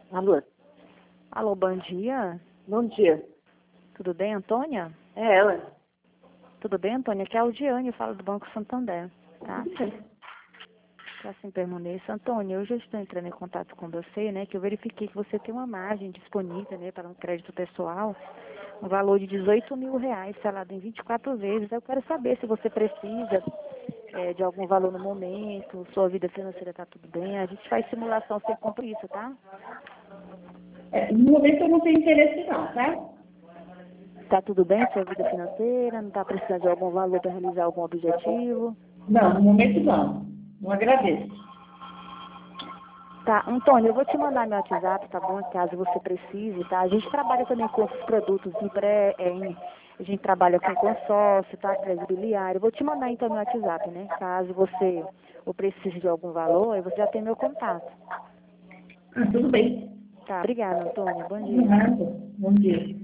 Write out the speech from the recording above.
Alô? Alô, bom dia. Bom dia. Tudo bem, Antônia? É ela? Tudo bem, Antônia? Aqui é a Aldiane, eu falo do Banco Santander, tá? Sim. Para assim permaneça. Antônia, eu já estou entrando em contato com você, né? Que eu verifiquei que você tem uma margem disponível, né? Para um crédito pessoal, um valor de R$ 18.000, selado em 24 vezes. Eu quero saber se você precisa de algum valor no momento, sua vida financeira está tudo bem. A gente faz simulação sem compromisso, tá? No momento eu não tenho interesse não, tá? Tá tudo bem sua vida financeira? Não está precisando de algum valor para realizar algum objetivo? Não, no momento não. Não agradeço. Tá, Antônio, eu vou te mandar meu WhatsApp, tá bom? Caso você precise, tá? A gente trabalha também com outros produtos a gente trabalha com consórcio, tá? Crédito imobiliário. Eu vou te mandar então meu WhatsApp, né? Caso você ou precise de algum valor, aí você já tem meu contato. Tudo bem. Tá, obrigada, Antônio. Bom De dia. nada. Bom dia.